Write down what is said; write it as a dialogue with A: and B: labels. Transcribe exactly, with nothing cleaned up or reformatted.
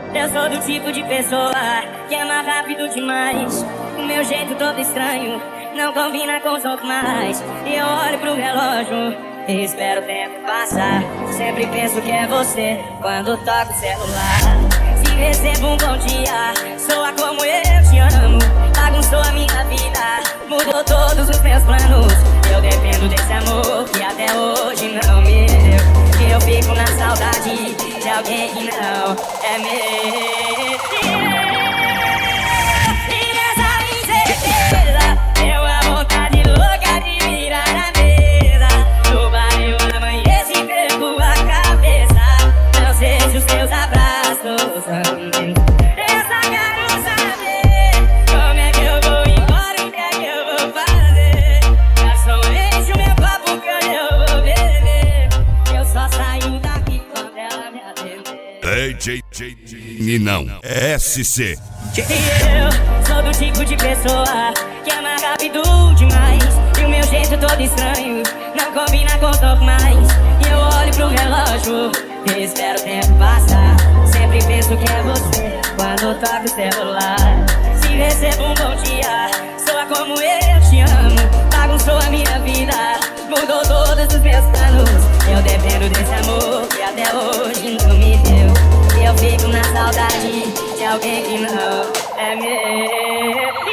A: Eu sou do tipo de pessoa que ama rápido demais. O meu jeito todo estranho não combina com os normais. E eu olho pro relógio e espero o tempo passar. Sempre penso que é você quando toco o celular. Se recebo um bom dia, soa como eu te amo. Bagunçou a minha vida, mudou todos os meus planos. Eu dependo desse amor que até hoje não me deu. E eu fico na saudade de alguém que não é meu. E nessa incerteza, eu a vontade louca de virar a mesa. No barril amanhece e perco a cabeça. Não sei se os teus abraços são meus. Eu só quero saber como é que eu vou embora, o que é que eu vou fazer. Garçom, enche o meu copo que hoje eu vou beber. Eu só saio daqui quando ela me atender.
B: D J Ninão S C.
A: Eu sou do tipo de pessoa que ama rápido demais. E o meu jeito todo estranho não combina com os normais. E eu olho pro relógio e espero o tempo passar. Sempre penso que é você quando toco o celular. Se recebo um bom dia, soa como eu te amo. Bagunçou a minha vida, mudou todos os meus planos. Eu dependo desse amor que até hoje não me deu. E eu fico na saudade de alguém que não é meu.